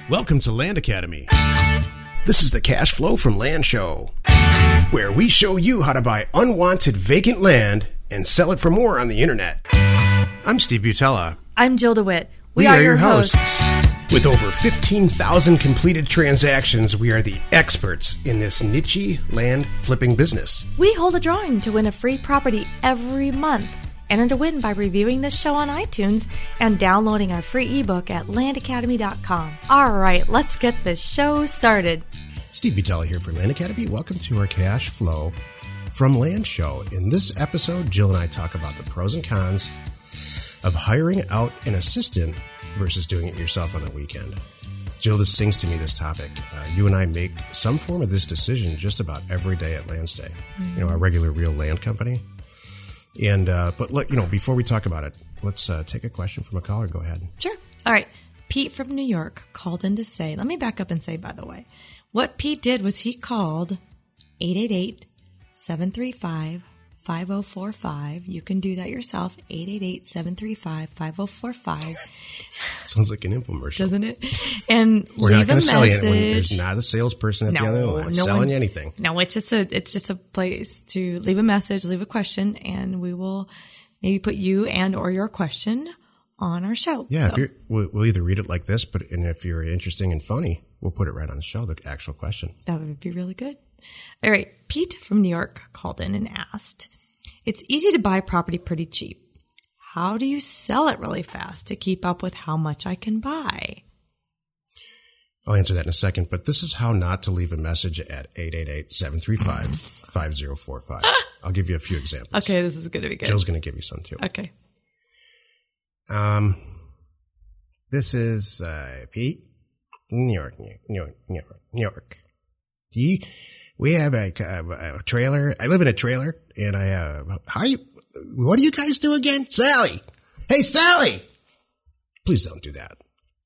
Welcome to Land Academy. This is the Cash Flow from Land Show, where we show you how to buy unwanted vacant land and sell it for more on the internet. I'm Steve Butella. I'm Jill DeWitt. We are your hosts. With over 15,000 completed transactions, we are the experts in this niche land flipping business. We hold a drawing to win a free property every month. Enter to win by reviewing this show on iTunes and downloading our free ebook at landacademy.com. All right, let's get this show started. Steve Butella here for Land Academy. Welcome to our Cash Flow from Land Show. In this episode, Jill and I talk about the pros and cons of hiring out an assistant versus doing it yourself on the weekend. Jill, this sings to me, this topic. You and I make some form of this decision just about every day at Landstay. You know, our regular real land company. And but look, before we talk about it, let's take a question from a caller. Go ahead. Sure. All right. Pete from New York called in to say, let me back up and say, by the way, what Pete did was he called 888-735-5045. You can do that yourself, 888-735-5045. Sounds like an infomercial. Doesn't it? And we're leave not going to sell you anything. message. There's not a salesperson at the other line selling you anything. No, it's just a place to leave a message, leave a question, and we will maybe put you and or your question on our show. Yeah, so. we'll either read it like this, and if you're interesting and funny, we'll put it right on the show, the actual question. That would be really good. All right. Pete from New York called in and asked, it's easy to buy property pretty cheap. How do you sell it really fast to keep up with how much I can buy? I'll answer that in a second, but this is how not to leave a message at 888-735-5045. I'll give you a few examples. Okay, this is going to be good. Jill's going to give you some too. Okay. This is Pete, New York. We have a trailer. I live in a trailer, and what do you guys do again? Sally. Hey, Sally. Please don't do that.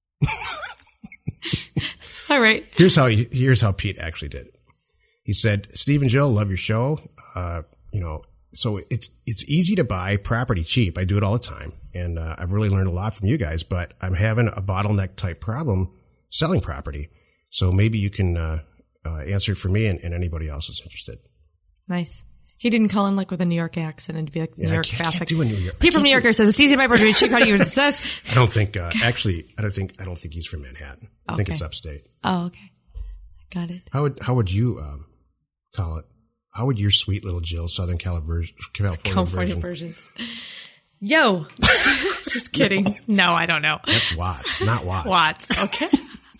All right. Here's how Pete actually did it. He said, Steve and Jill, love your show. So it's easy to buy property cheap. I do it all the time. And I've really learned a lot from you guys, but I'm having a bottleneck type problem selling property. So maybe you can answer it for me and anybody else who's interested. Nice. He didn't call in like with a New York accent and be like New York fast. I can't do a New York. Pete from New Yorker says it's easy to buy property cheap. How do you says? I don't think. Actually, I don't think he's from Manhattan. I think it's upstate. Oh, okay. Got it. How would you call it? How would your sweet little Jill Southern California versions? Yo. Just kidding. No, I don't know. That's Watts, not Watts. Watts. Okay.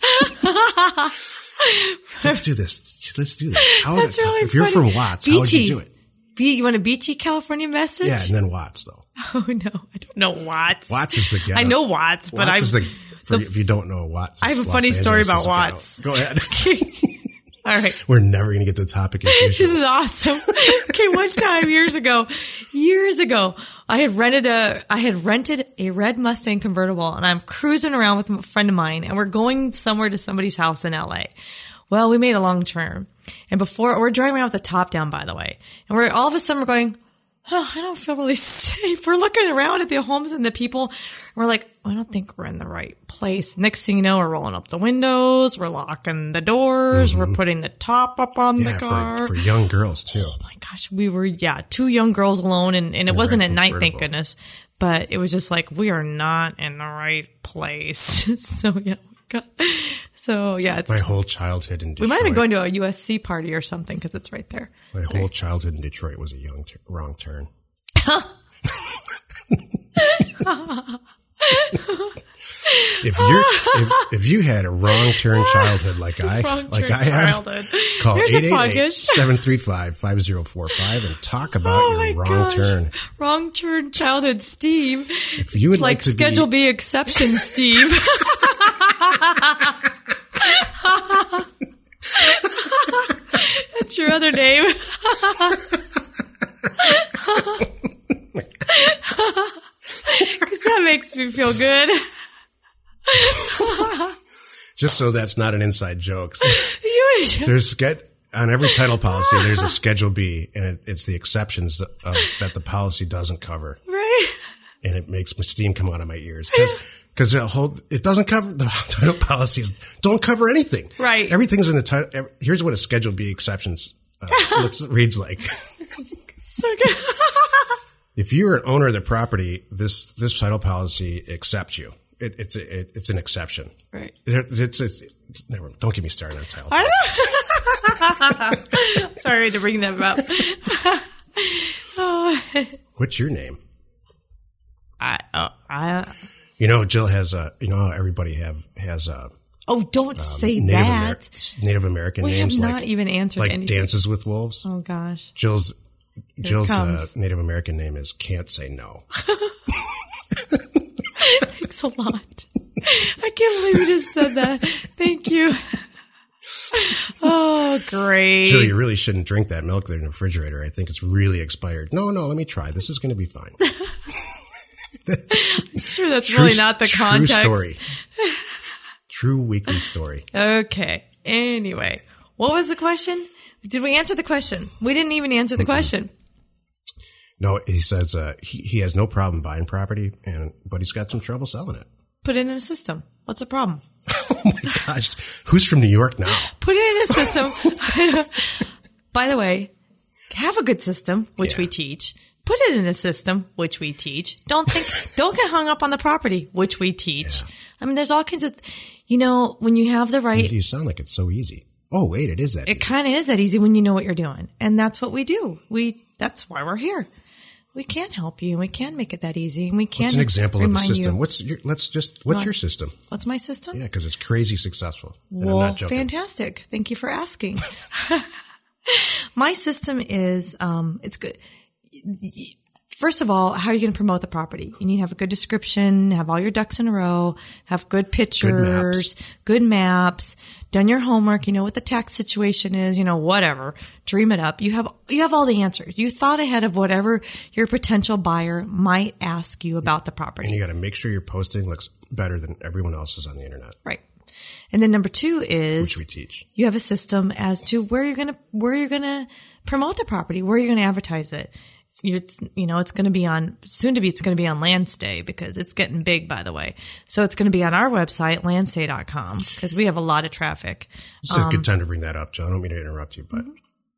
Let's do this. That's really if funny. You're from Watts, beachy. How would you do it? You want a beachy California message? Yeah, and then Watts, though. Oh, no. I don't know Watts. Watts is the ghetto. I know Watts, but if you don't know Watts, I have a funny story about Watts. Go ahead. All right. We're never going to get to the topic as usual. This is awesome. Okay, one time years ago, I had rented a red Mustang convertible, and I'm cruising around with a friend of mine, and we're going somewhere to somebody's house in LA. Well, we made a long turn, and we're driving around with the top down, by the way, and we're all of a sudden we're going, oh, I don't feel really safe. We're looking around at the homes and the people, and we're like, I don't think we're in the right place. Next thing you know, we're rolling up the windows, we're locking the doors, we're putting the top up on the car. For young girls too. Oh my gosh, we were, two young girurs alone, and it wasn't at night, thank goodness, but it was just like, we are not in the right place. It's my whole childhood in Detroit. We might have been going to a USC party or something because it's right there. My whole childhood in Detroit was a wrong turn. If you had a wrong turn childhood like I have, call 888-735-5045 and talk about your wrong turn. Wrong turn childhood, Steve. If you would like to Schedule B exception, Steve. That's your other name. Because that makes me feel good. Just so that's not an inside joke. There's on every title policy, there's a Schedule B, and it's the exceptions that the policy doesn't cover. Right. And it makes my steam come out of my ears. Because it doesn't cover, the title policies don't cover anything. Right. Everything's in the title. Here's what a Schedule B exceptions reads like. So good. If you're an owner of the property, this title policy accepts you. It's an exception. Right. Don't get me started on title policy. Sorry to bring them up. What's your name? Jill has how everybody has a. Oh, don't say that. Native American names. We have not even answered like anything. Dances with Wolves. Oh gosh. Jill's Native American name is Can't Say No. Thanks a lot. I can't believe you just said that. Thank you. Oh, great. Jill, you really shouldn't drink that milk in the refrigerator. I think it's really expired. No, let me try. This is going to be fine. I'm sure that's really not the context. True story. True weekly story. Okay. Anyway, what was the question? Did we answer the question? We didn't even answer the question. No, he says he has no problem buying property, but he's got some trouble selling it. Put it in a system. What's the problem? Oh my gosh. Who's from New York now? Put it in a system. By the way, have a good system, which we teach. Put it in a system, which we teach. Don't get hung up on the property, which we teach. Yeah. I mean, there's all kinds of, when you have the right. You sound like it's so easy. Oh, wait, it is that easy. It kind of is that easy when you know what you're doing. And that's what we do. That's why we're here. We can't help you. We can't make it that easy. And we can't. What's an example of a system? You. What's your system? What's my system? Yeah, because it's crazy successful. And well, I'm not joking. Fantastic. Thank you for asking. My system is, it's good. First of all, how are you going to promote the property? You need to have a good description, have all your ducks in a row, have good pictures, good maps, done your homework, you know what the tax situation is, whatever. Dream it up. You have all the answers. You thought ahead of whatever your potential buyer might ask you about the property. And you got to make sure your posting looks better than everyone else's on the internet. Right. And then number 2 is which we teach. You have a system as to where you're going to promote the property, where you're going to advertise it. It's going to be on Landstay because it's getting big, by the way. So it's going to be on our website, landstay.com, because we have a lot of traffic. This is a good time to bring that up, Joe. I don't mean to interrupt you, but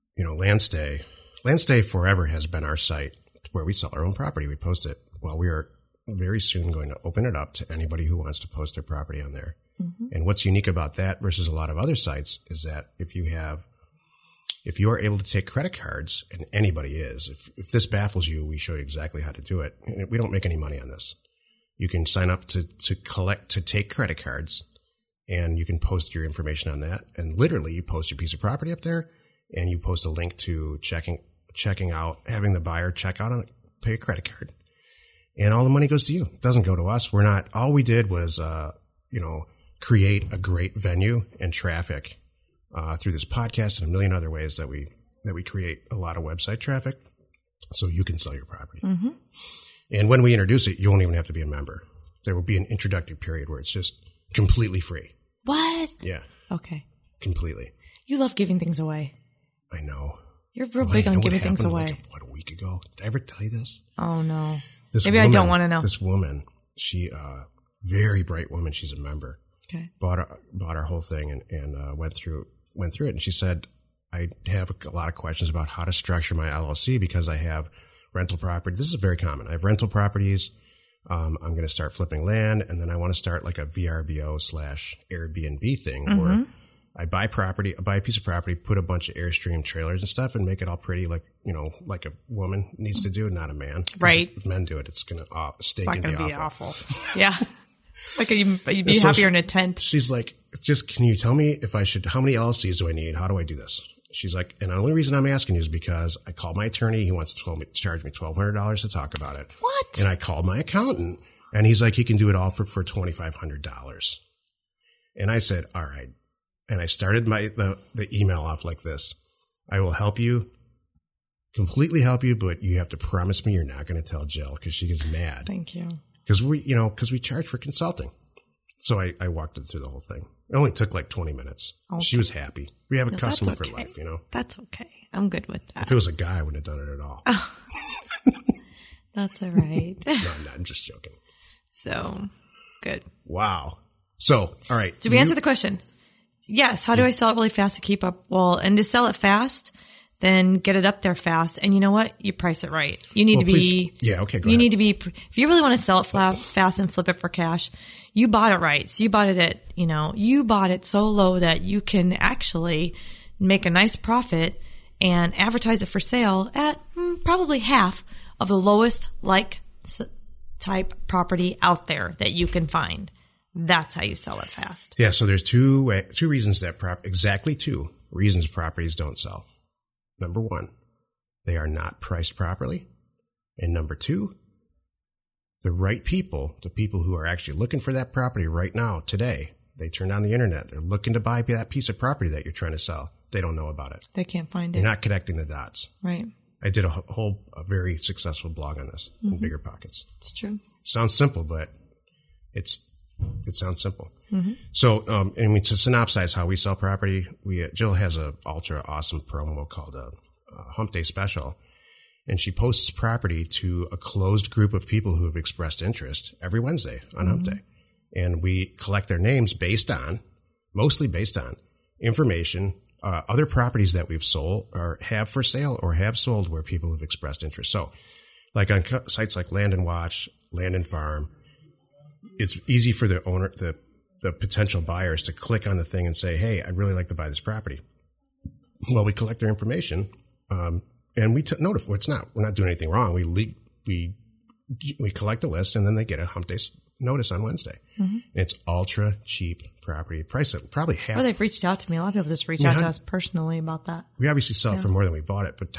Landstay forever has been our site where we sell our own property. We post it. Well, we are very soon going to open it up to anybody who wants to post their property on there. Mm-hmm. And what's unique about that versus a lot of other sites is that if you are able to take credit cards, and anybody is, if this baffles you, we show you exactly how to do it. We don't make any money on this. You can sign up to take credit cards, and you can post your information on that. And literally, you post your piece of property up there, and you post a link to checking out, having the buyer check out on it, pay a credit card. And all the money goes to you. It doesn't go to us. All we did was, create a great venue and traffic through this podcast and a million other ways that we create a lot of website traffic so you can sell your property. Mm-hmm. And when we introduce it, you won't even have to be a member. There will be an introductory period where it's just completely free. What? Yeah. Okay. Completely. You love giving things away. I know. You're real big on giving things away. A week ago? Did I ever tell you this? Oh, no. I don't want to know. This woman, she, very bright woman, she's a member. Okay. Bought our whole thing and went through it. And she said, I have a lot of questions about how to structure my LLC because I have rental property. This is very common. I have rental properties. I'm going to start flipping land, and then I want to start like a VRBO/Airbnb thing where I buy a piece of property, put a bunch of Airstream trailers and stuff, and make it all pretty, like a woman needs to do, not a man. Right. If men do it, it's going to stink and be awful. Be awful. Yeah. It's like you'd be happier in a tent. She's like, can you tell me how many LLCs do I need? How do I do this? She's like, and the only reason I'm asking you is because I called my attorney. He wants to charge me $1,200 to talk about it. What? And I called my accountant, and he's like, he can do it all for $2,500. And I said, all right. And I started the email off like this. I will help you, completely help you, but you have to promise me you're not going to tell Jill because she gets mad. Thank you. Because we charge for consulting. So I walked her through the whole thing. It only took like 20 minutes. Okay. She was happy. We have a customer for life, That's okay. I'm good with that. If it was a guy, I wouldn't have done it at all. Oh. That's all right. No, I'm just joking. So Good. Wow. So, all right. Did we answer the question? Yes. How do I sell it really fast to keep up? Well, and to sell it fast, then get it up there fast. And you know what? You price it right. You need to be. Please. Yeah. Okay. Go ahead. Need to be. If you really want to sell it fast and flip it for cash, you bought it right. So you bought it at. You bought it so low that you can actually make a nice profit and advertise it for sale at probably half of the lowest type property out there that you can find. That's how you sell it fast. Yeah. So there's two reasons exactly two reasons properties don't sell. Number one, they are not priced properly. And number two, the right people, the people who are actually looking for that property right now, today, they turn on the internet. They're looking to buy that piece of property that you're trying to sell. They don't know about it. They can't find it. You're not connecting the dots. Right. I did a very successful blog on this in Bigger Pockets. It's true. Sounds simple, but it sounds simple. So, to synopsize how we sell property, Jill has a ultra awesome promo called a Hump Day Special, and she posts property to a closed group of people who have expressed interest every Wednesday on Hump Day, and we collect their names mostly based on information, other properties that we've sold or have for sale or have sold where people have expressed interest. So, like on sites like Land and Watch, Land and Farm, it's easy for the owner, the potential buyers to click on the thing and say, hey, I'd really like to buy this property. Well, we collect their information, and we notify. We're not doing anything wrong. We collect a list, and then they get a Hump Day notice on Wednesday. And it's ultra cheap property. Price it probably half. Well, they've reached out to me. A lot of people just reach out to us personally about that. We obviously sell it for more than we bought it, but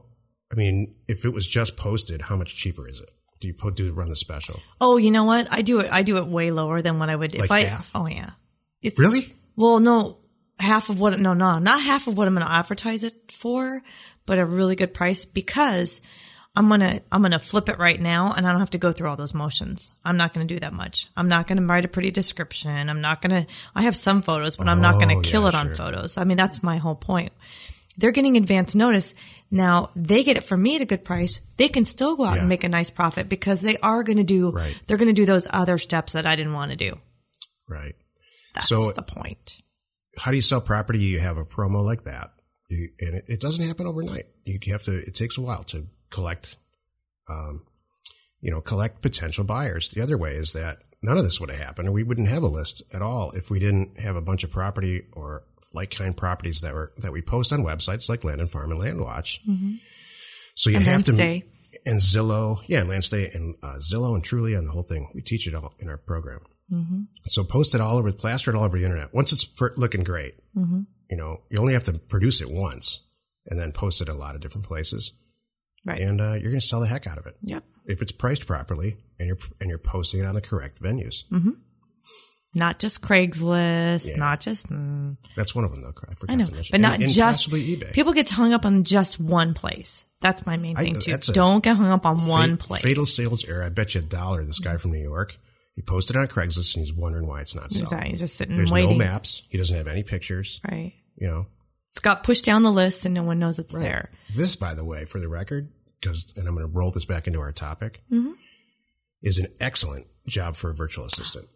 if it was just posted, how much cheaper is it? Do you run the special? Oh, you know what? I do it way lower than what I would if half? Oh yeah. It's really? Well, no, not half of what I'm going to advertise it for, but a really good price because I'm going to flip it right now and I don't have to go through all those motions. I'm not going to do that much. I'm not going to write a pretty description. I have some photos, but I'm not going to kill it on photos. I mean, that's my whole point. They're getting advance notice. Now they get it from me at a good price. They can still go out and make a nice profit because they are going to they're going to do those other steps that I didn't want to do. Right. That's the point. How do you sell property? You have a promo like that. And it doesn't happen overnight. It takes a while to collect potential buyers. The other way is that none of this would have happened, or we wouldn't have a list at all if we didn't have a bunch of property or like-kind properties that we post on websites like Land and Farm and Land Watch. So you have to, and Zillow, and Landstay and Zillow and Truly and the whole thing. We teach it all in our program. So post it all over, plaster it all over the internet. Once it's looking great, you only have to produce it once and then post it a lot of different places. Right. And you're going to sell the heck out of it. Yep. If it's priced properly and you're posting it on the correct venues. Not just Craigslist, not just. That's one of them, though. I forgot to mention. But not just eBay. People get hung up on just one place. That's my main thing too. Don't get hung up on one place. Fatal sales error. I bet you $1. This guy from New York, he posted on Craigslist and he's wondering why it's not selling. He's just sitting There's waiting. There's no maps. He doesn't have any pictures. Right. It's got pushed down the list and no one knows it's there. This, by the way, for the record, and I'm going to roll this back into our topic, is an excellent job for a virtual assistant.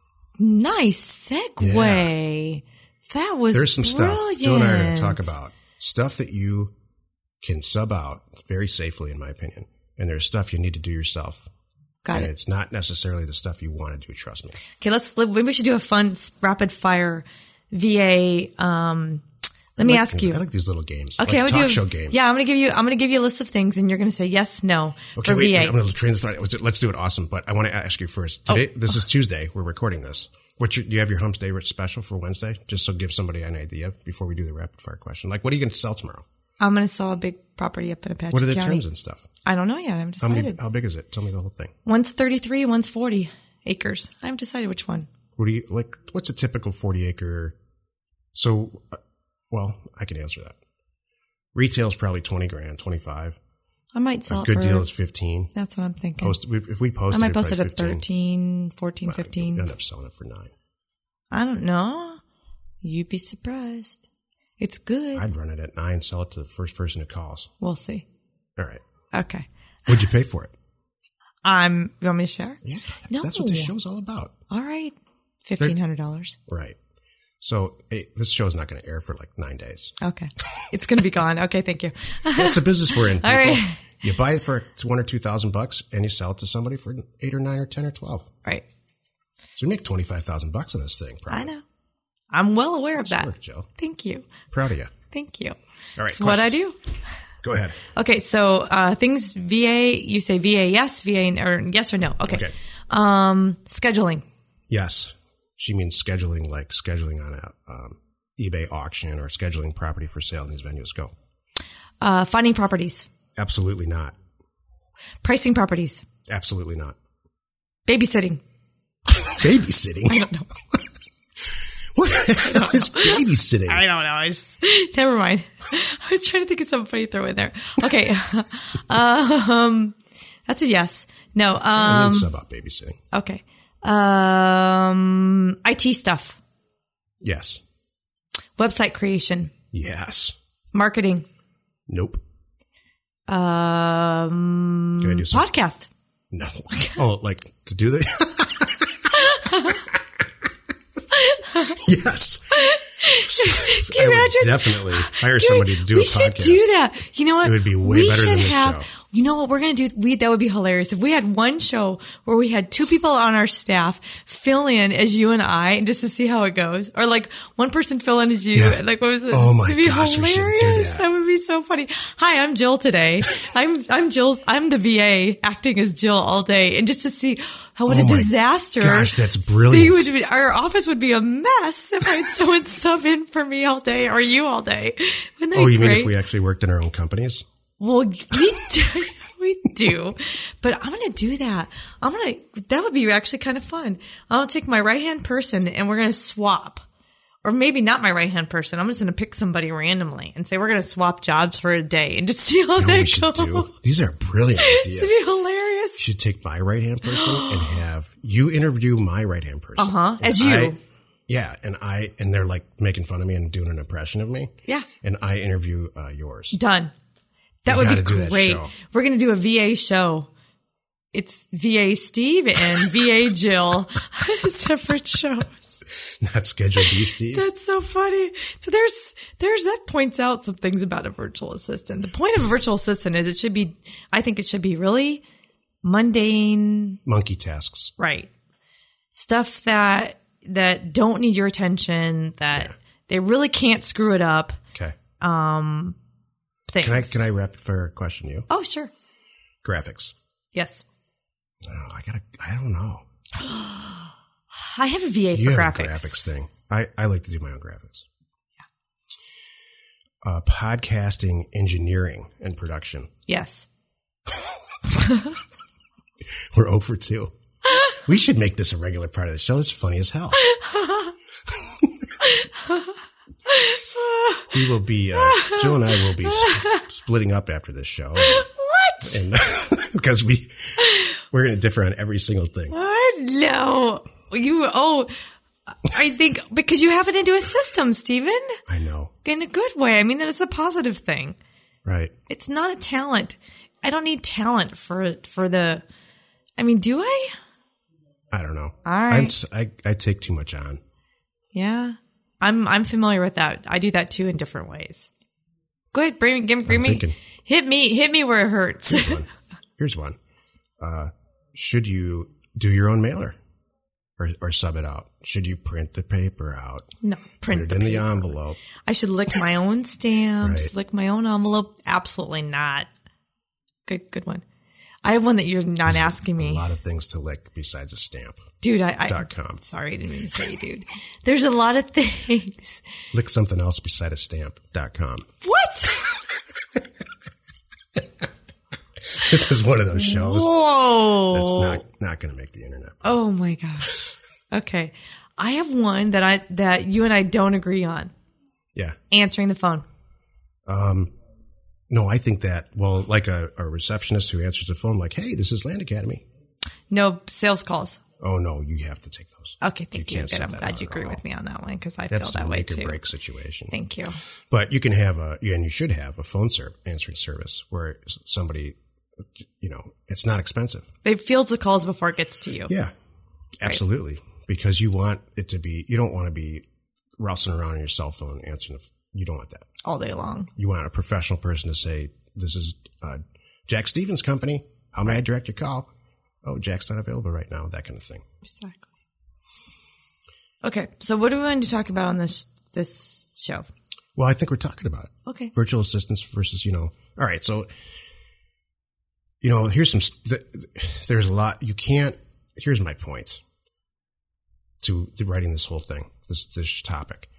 Nice segue. That was There's some brilliant. stuff Jill and I are going to talk about. Stuff that you can sub out very safely, in my opinion. And there's stuff you need to do yourself. Got it. It's not necessarily the stuff you want to do, trust me. Okay, maybe we should do a fun rapid fire VA. Let me ask you. I like these little games. Okay, like talk show games. Yeah, I'm going to give you a list of things and you're going to say yes, no okay, for wait, VA. I'm going to train the thought. Let's do it awesome. But I want to ask you first. Today, this is Tuesday. We're recording this. Do you have your Hump Day special for Wednesday? Just so give somebody an idea before we do the rapid fire question. Like, what are you going to sell tomorrow? I'm going to sell a big property up in Apache County. What are the County. terms and stuff? I don't know yet. I haven't decided. How big is it? Tell me the whole thing. One's 33, one's 40 acres. I haven't decided which one. What's a typical 40 acre? So, I can answer that. Retail's probably 20 grand, 25. I might sell it for a good deal is 15. That's what I'm thinking. If we post I might post it at 15, 13, 14, 15. You'll end up selling it for 9. I don't know. You'd be surprised. It's good. I'd run it at 9, sell it to the first person who calls. We'll see. All right. Okay. What'd you pay for it? You want me to share? Yeah. No. That's what this show's all about. All right. $1,500. Right. So this show is not going to air for like 9 days. Okay. It's going to be gone. Okay. Thank you. It's a business we're in. People. All right. You buy it for $1,000 or $2,000 and you sell it to somebody for 8 or 9 or 10 or 12. Right. So you make $25,000 on this thing. Probably. I know. I'm well aware of that. Work, Jill. Thank you. Proud of you. Thank you. All right. That's what I do. Go ahead. Okay. So, things VA, you say VA yes, VA or yes or no. Okay. Scheduling. Yes. She means scheduling, like scheduling on a eBay auction or scheduling property for sale in these venues. Go. Finding properties. Absolutely not. Pricing properties. Absolutely not. Babysitting. Babysitting? I don't know. What the hell is babysitting? I don't know. Never mind. I was trying to think of something funny to throw in there. Okay. That's a yes. No. It's about babysitting. Okay. IT stuff. Yes. Website creation. Yes. Marketing. Nope. Can I do something? Podcast. No. Oh, like to do that? Yes. Can you I would imagine? definitely hire somebody to do a podcast. We should do that. You know what? It would be way better than this show. You know what we're going to do? That would be hilarious. If we had one show where we had 2 people on our staff fill in as you and I, just to see how it goes. Or like one person fill in as you. Yeah. Like, what was it? Oh my It'd be gosh, hilarious. we should do that. That would be so funny. Hi, I'm Jill today. I'm Jill. I'm the VA acting as Jill all day. And just to see what a disaster. Gosh, that's brilliant. Our office would be a mess if I had someone sub in for me all day or you all day. Wouldn't that be you great? mean if we actually worked in our own companies? Well, we do. We do. But I'm going to do that. That would be actually kind of fun. I'll take my right-hand person and we're going to swap. Or maybe not my right-hand person. I'm just going to pick somebody randomly and say we're going to swap jobs for a day and just see how that goes. Do. These are brilliant ideas. It'd be hilarious. You should take my right-hand person and have you interview my right-hand person. As you. Yeah, and they're like making fun of me and doing an impression of me. Yeah. And I interview yours. Done. That would be great. Show. We're going to do a VA show. It's VA Steve and VA Jill. Separate shows. Not Schedule B Steve. That's so funny. So there's that points out some things about a virtual assistant. The point of a virtual assistant is I think it should be really mundane. Monkey tasks. Right. Stuff that don't need your attention, that they really can't screw it up. Okay. Things. Can I rapid fire question you? Oh, sure. Graphics. Yes. Oh, I don't know. I have a VA You for have graphics. a graphics thing. I like to do my own graphics. Yeah. Podcasting, engineering, and production. Yes. We're 0 for 2. We should make this a regular part of the show. It's funny as hell. We will be, Jill and I will be splitting up after this show. What? And because we're going to differ on every single thing. What? No. I think because you have it into a system, Stephen. I know. In a good way. I mean, that is a positive thing. Right. It's not a talent. I don't need talent for the, I mean, do I? I don't know. All right. I take too much on. Yeah. I'm familiar with that. I do that too in different ways. Go ahead, bring me. Hit me where it hurts. Here's one. Should you do your own mailer or sub it out? Should you print the paper out? No, put it in the envelope. I should lick my own stamps, Right. lick my own envelope. Absolutely not. Good one. I have one that you're not asking me. A lot of things to lick besides a stamp. Dude, .com. Sorry, I didn't mean to say, dude. There's a lot of things. Lick something else beside a stamp.com. What? This is one of those shows. Whoa. That's not going to make the internet. Oh my gosh. Okay. I have one that you and I don't agree on. Yeah. Answering the phone. No, I think that, well, like a receptionist who answers the phone like, hey, this is Land Academy. No sales calls. Oh, no, you have to take those. Okay, thank you. can't Good. sub I'm that glad out you at agree all. with me on that one because I That's feel that the way make too. or break situation. Thank you. But you can have and you should have a phone answering service where somebody it's not expensive. They fields the calls before it gets to you. Yeah, absolutely. Right. Because you want it to be, you don't want to be rustling around on your cell phone answering. You don't want that all day long. You want a professional person to say, "This is Jack Stevens' company. How may I direct your call?" "Oh, Jack's not available right now." That kind of thing. Exactly. Okay, so what do we want to talk about on this show? Well, I think we're talking about it. Okay. Virtual assistants versus, all right. So, here's there's a lot here's my point to writing this whole thing, this topic.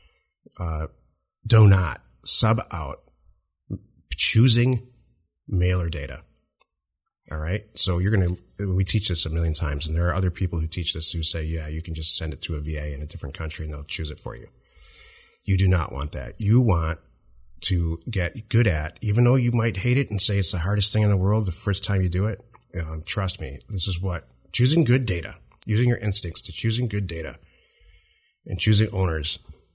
Do not sub out choosing mailer data. All right. So we teach this a million times, and there are other people who teach this who say, yeah, you can just send it to a VA in a different country and they'll choose it for you. You do not want that. You want to get good at, even though you might hate it and say it's the hardest thing in the world the first time you do it. Trust me, this is what choosing good data, using your instincts to choosing good data and choosing owners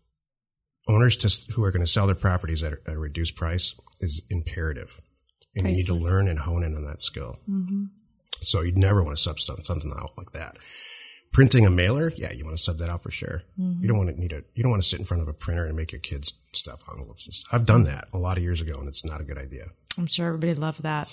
who are going to sell their properties at a reduced price is imperative. And priceless. You need to learn and hone in on that skill. Mm-hmm. So you'd never want to sub something out like that. Printing a mailer, yeah, you want to sub that out for sure. Mm-hmm. You don't want to sit in front of a printer and make your kids stuff envelopes and stuff. I've done that a lot of years ago, and it's not a good idea. I'm sure everybody loved that.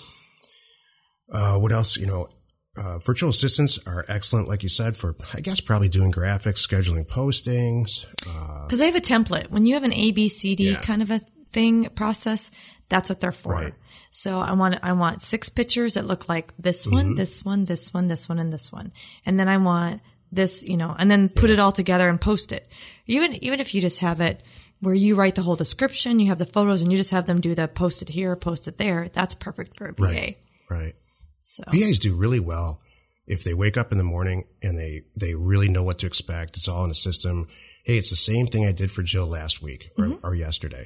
What else? Virtual assistants are excellent, like you said, for, I guess, probably doing graphics, scheduling postings. Because they have a template. When you have an A, B, C, D kind of a process, that's what they're for. Right. So I want 6 pictures that look like this one, mm-hmm. this one, this one, this one, and this one. And then I want this, and then put it all together and post it. Even if you just have it where you write the whole description, you have the photos, and you just have them do the post it here, post it there, that's perfect for a VA. Right. So VAs do really well if they wake up in the morning and they really know what to expect. It's all in a system. Hey, it's the same thing I did for Jill last week or yesterday.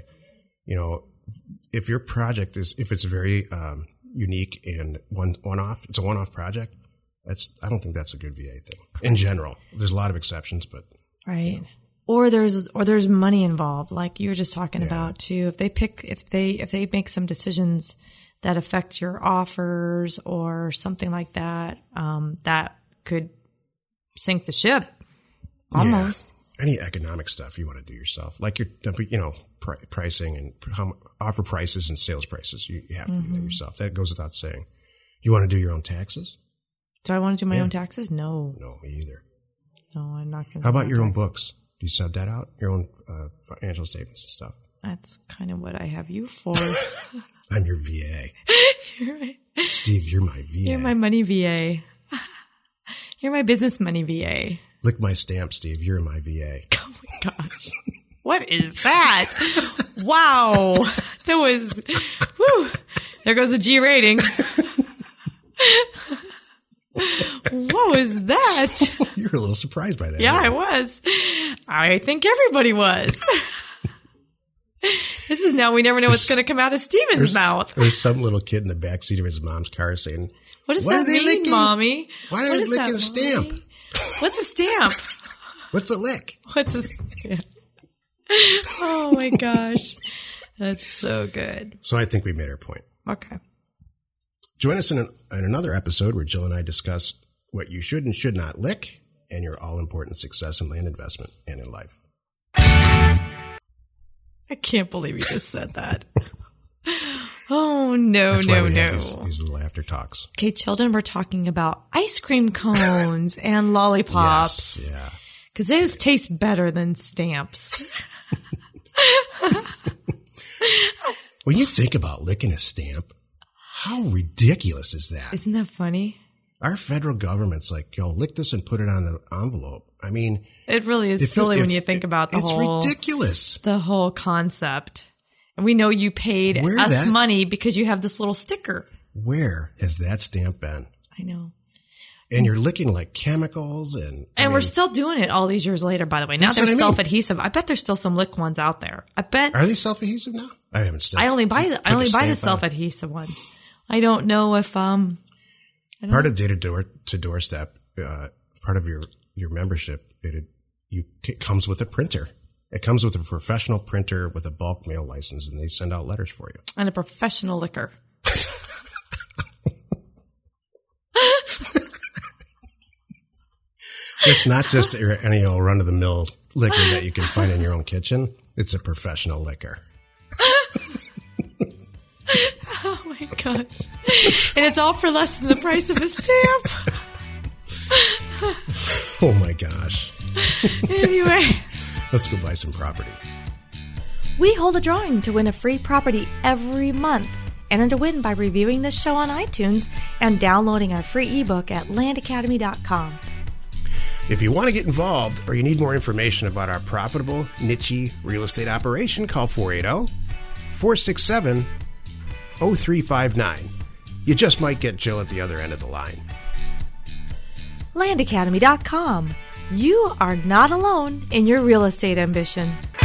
If your project if it's very unique and one-off, it's a one-off project, I don't think that's a good VA thing. In general, there's a lot of exceptions, but right. Or there's money involved, like you were just talking about too. If they make some decisions that affect your offers or something like that, that could sink the ship almost. Yeah. Any economic stuff you want to do yourself, like your pricing and offer prices and sales prices, you have to do that yourself. That goes without saying. You want to do your own taxes? Do I want to do my own taxes? No. No, me either. No, I'm not going to. How about your own books? Do you sub that out? Your own financial statements and stuff? That's kind of what I have you for. I'm your VA. You're right. Steve, you're my VA. You're my money VA. You're my business money VA. Lick my stamp, Steve. You're my VA. Oh my gosh. What is that? Wow. That was, whew. There goes a G rating. What was that? You were a little surprised by that. Yeah, I was. I think everybody was. This is now we never know what's going to come out of Steven's mouth. There's some little kid in the backseat of his mom's car saying, what does that mean, licking? Mommy? Why are they licking a stamp? What's a stamp? What's a lick? What's a stamp? Oh my gosh. That's so good. So I think we made our point. Okay. Join us in another episode where Jill and I discuss what you should and should not lick and your all-important success in land investment and in life. I can't believe you just said that. Oh, no. That's why we have these little after talks. Okay, children, we're talking about ice cream cones and lollipops. Yes, yeah. Because those taste better than stamps. When you think about licking a stamp, how ridiculous is that? Isn't that funny? Our federal government's like, yo, lick this and put it on the envelope. I mean, it really is silly when you think about it's ridiculous. The whole concept. And we know you paid us money because you have this little sticker. Where has that stamp been? I know. And you're licking like chemicals and we're still doing it all these years later, by the way. Now they're self-adhesive. I bet there's still some lick ones out there. I bet. Are they self-adhesive now? I haven't still. I only buy the self-adhesive ones. I don't know if part of data to doorstep, part of your membership, it comes with a printer. It comes with a professional printer with a bulk mail license, and they send out letters for you. And a professional liquor. It's not just any old run-of-the-mill liquor that you can find in your own kitchen. It's a professional liquor. Oh, my gosh. And it's all for less than the price of a stamp. Oh, my gosh. Anyway. Let's go buy some property. We hold a drawing to win a free property every month. Enter to win by reviewing this show on iTunes and downloading our free ebook at landacademy.com. If you want to get involved or you need more information about our profitable, niche real estate operation, call 480-467-0359. You just might get Jill at the other end of the line. landacademy.com. You are not alone in your real estate ambition.